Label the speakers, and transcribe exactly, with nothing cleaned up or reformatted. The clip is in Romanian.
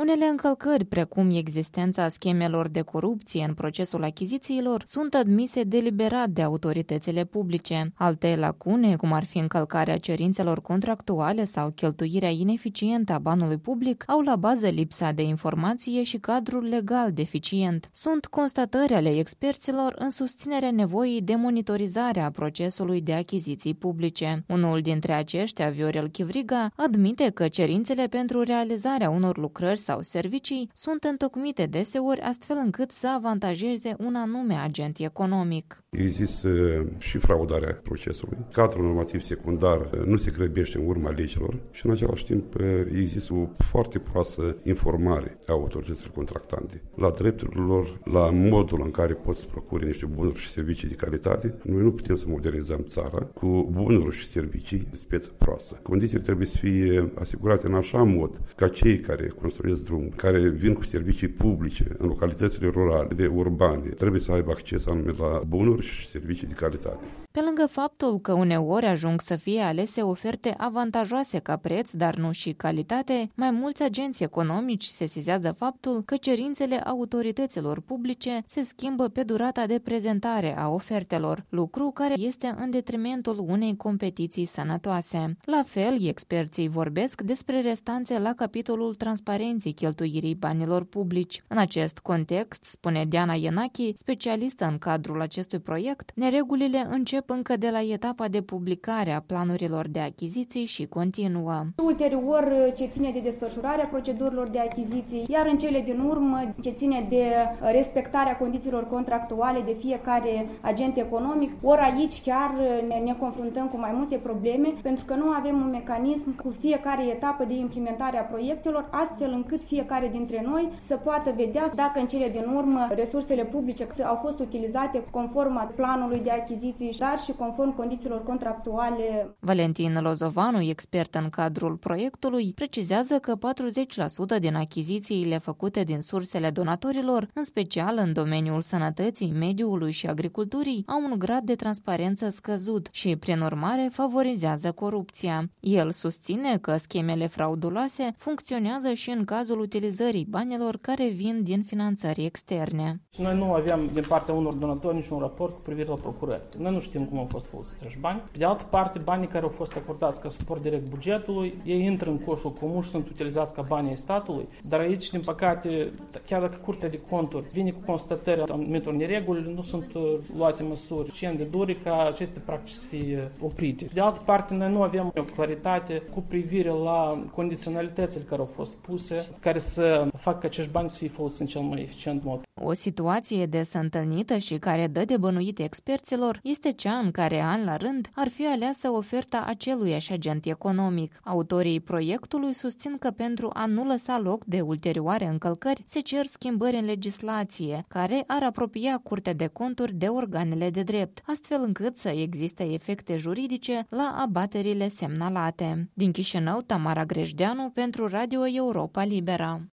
Speaker 1: Unele încălcări, precum existența schemelor de corupție în procesul achizițiilor, sunt admise deliberat de autoritățile publice. Alte lacune, cum ar fi încălcarea cerințelor contractuale sau cheltuirea ineficientă a banului public, au la bază lipsa de informație și cadrul legal deficient. Sunt constatări ale experților în susținerea nevoii de monitorizare a procesului de achiziții publice. Unul dintre aceștia, Viorel Chivriga, admite că cerințele pentru realizarea unor lucrări sau servicii sunt întocmite deseori astfel încât să avantajeze un anume agent economic.
Speaker 2: Există și fraudarea procesului. Cadrul normativ secundar nu se grăbește în urma legilor și în același timp există o foarte proastă informare a autorităților contractante la drepturile lor, la modul în care pot să procure niște bunuri și servicii de calitate. Noi nu putem să modernizăm țara cu bunuri și servicii de speță proastă. Condițiile trebuie să fie asigurate în așa mod ca cei care construiesc drumuri, care vin cu servicii publice în localitățile rurale, urbane, trebuie să aibă acces anume la bunuri și servicii de calitate.
Speaker 1: Pe lângă faptul că uneori ajung să fie alese oferte avantajoase ca preț, dar nu și calitate, mai mulți agenți economici sesizează faptul că cerințele autorităților publice se schimbă pe durata de prezentare a ofertelor, lucru care este în detrimentul unei competiții sănătoase. La fel, experții vorbesc despre restanțe la capitolul transparenței cheltuirii banilor publici. În acest context, spune Diana Ienachi, specialistă în cadrul acestui proiect, neregulile încep încă de la etapa de publicare a planurilor de achiziții și continuă.
Speaker 3: Ulterior, ce ține de desfășurarea procedurilor de achiziții, iar în cele din urmă, ce ține de respectarea condițiilor contractuale de fiecare agent economic, ori aici chiar ne, ne confruntăm cu mai multe probleme, pentru că nu avem un mecanism cu fiecare etapă de implementare a proiectelor, astfel încât fiecare dintre noi să poată vedea dacă în cele din urmă resursele publice au fost utilizate conform planului de achiziții, dar și conform condițiilor contractuale.
Speaker 1: Valentin Lozovanu, expert în cadrul proiectului, precizează că patruzeci la sută din achizițiile făcute din sursele donatorilor, în special în domeniul sănătății, mediului și agriculturii, au un grad de transparență scăzut și, prin urmare, favorizează corupția. El susține că schemele frauduloase funcționează și în cazul utilizării banilor care vin din finanțări externe.
Speaker 4: Noi nu aveam din partea unor donatori niciun raport cu privire la procurări. Noi nu știm cum au fost folosiți acești bani. Pe de altă parte, banii care au fost acordați ca suport direct bugetului, ei intră în coșul comun și sunt utilizați ca banii statului. Dar aici, din păcate, chiar dacă Curtea de Conturi vine cu constatări anumitor nereguli, nu sunt luate măsuri suficient de dure ca aceste practici să fie oprite. De altă parte, noi nu avem o claritate cu privire la condiționalitățile care au fost puse, care să facă ca acești bani să fie folosiți în cel mai eficient mod.
Speaker 1: O situație des întâlnită și care dă de bănuit experților este cea în care, an la rând, ar fi aleasă oferta aceluiași agent economic. Autorii proiectului susțin că pentru a nu lăsa loc de ulterioare încălcări, se cer schimbări în legislație, care ar apropia Curtea de Conturi de organele de drept, astfel încât să existe efecte juridice la abaterile semnalate. Din Chișinău, Tamara Grejdeanu pentru Radio Europa Libera.